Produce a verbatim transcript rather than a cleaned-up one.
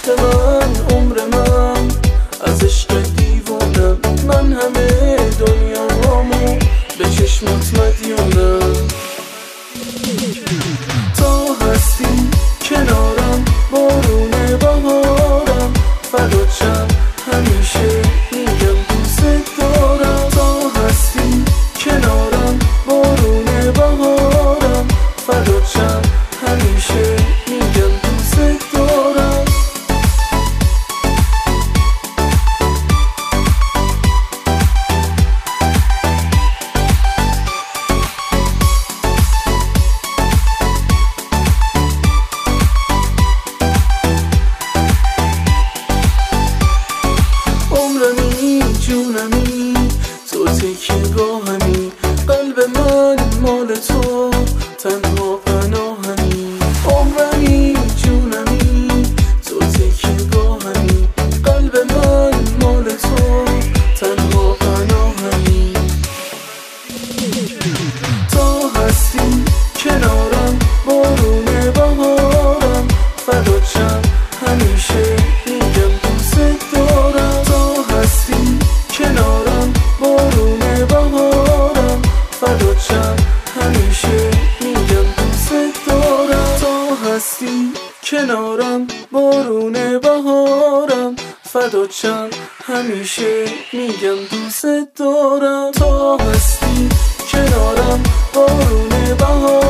من عمر من از عشق دیوانم، من همه دنیامو به چشمات مدیونم. تا هستی کنارم بارون بهارم، فدات شم همیشه میگم دوست دارم. تا هستی کنارم بارون بهارم، فدات شم همیشه میگم دوست دارم. عمرمی جونمی تو تکیه‌گاهمی، قلب من مال تو تنها پناهمی. عمرمی جونمی تو تکیه‌گاهمی، قلب من مال تو تنها پناهمی. تا هستی کنارم بارون بهارم، فدات شم همیشه میگم دوست دارم. تا هستی کنارم بارون بهارم، فدات شم همیشه میگم دوست دارم. تا هستی کنارم بارون بهارم، فدات شم همیشه میگم دوست دارم. تا هستی کنارم بارون بهارم